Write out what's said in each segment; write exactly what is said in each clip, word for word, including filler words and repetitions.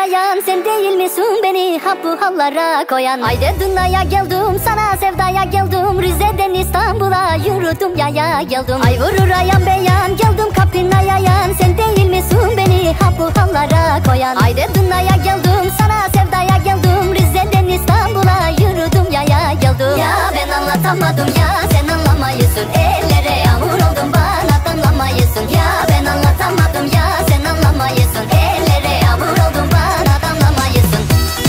yayan, sen değil misin beni ha bu hallara koyan? Haydi dünyaya geldim, sana sevdaya geldim, Rize'den İstanbul'a yürüdüm yaya geldim. Ay vurur ayan beyan, geldim kapına yayan, sen değil misin beni ha bu hallara koyan? Haydi dünyaya geldim, sana sevdaya geldim, Rize'den İstanbul'a yürüdüm yaya geldim. Ya ben anlatamadım ya, sen anlamayısın, ellere yağmur oldum bana damlamayısın. Ya ben anlatamadım ya, sen anlamayısın, ellere yağmur oldum bana damlamayısın.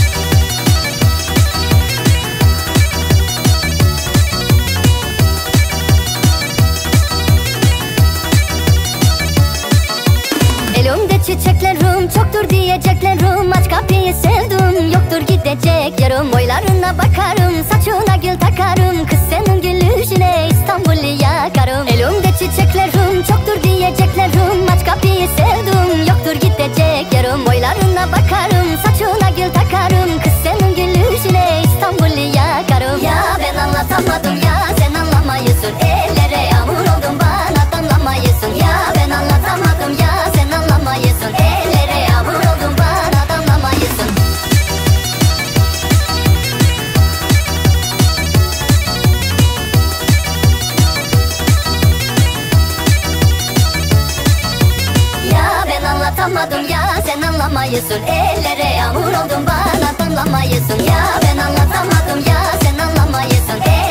Elimde çiçeklerim çoktur diyeceklerim, aç kapıyı sevdim yoktur gidecek yarım. Boylarına bakarım, saçına gül takarım, kız senin gülüşüne İstanbul'u yakarım. Elimde çiçeklerim çoktur diyeceklerim, aç kapıyı sevdim yoktur gidecek yarım. Boylarına bakarım, saçına gül takarım, kız senin gülüşüne İstanbul'u yakarım. Ya ben anlatamadım ya, sen anlamayısın, ellere yağmur oldum bana damlamayısın. Ya ben anlatamadım ya, sen anlamayısın, ellere yağmur oldum bana damlamayısın. Ya ben anlatamadım ya, sen anlamayısın, ellere yağmur oldum bana damlamayısın. Ya ben anlatamadım ya, sen anlamayısın,